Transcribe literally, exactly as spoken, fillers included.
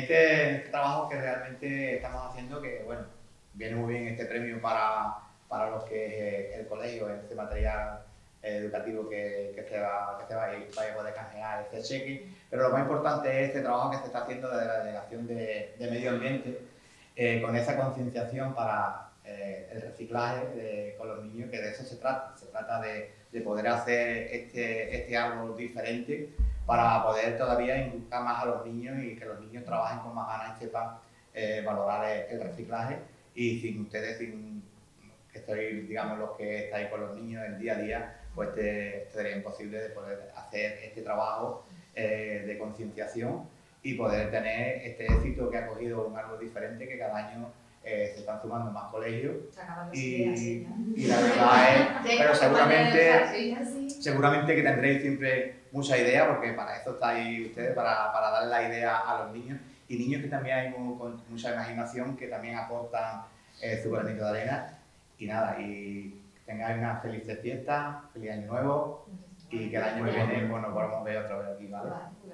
este, en este trabajo que realmente estamos haciendo, que bueno, viene muy bien este premio para, para los que es el colegio, este material educativo que, que se va, que se va, vaya a poder canjear este cheque, pero lo más importante es este trabajo que se está haciendo de la Delegación de, de Medio Ambiente, eh, con esa concienciación para eh, el reciclaje de, con los niños, que de eso se trata, se trata de, de poder hacer este, este árbol diferente para poder todavía inculcar más a los niños y que los niños trabajen con más ganas y sepan eh, valorar el, el reciclaje. Y sin ustedes, sin que estoy, digamos, los que estáis con los niños el día a día, pues este, este sería imposible de poder hacer este trabajo eh, de concienciación y poder tener este éxito que ha cogido un árbol diferente, que cada año eh, se están sumando más colegios. Y, ideas, ¿sí? Y la verdad es, pero seguramente, seguramente que tendréis siempre mucha idea, porque para eso estáis ustedes, para, para dar la idea a los niños, y niños que también hay muy, con mucha imaginación, que también aportan eh, su granito de arena. Y nada, y tengáis una feliz fiesta, feliz año nuevo, y que el año que viene, bueno, podamos ver otra vez aquí, ¿vale?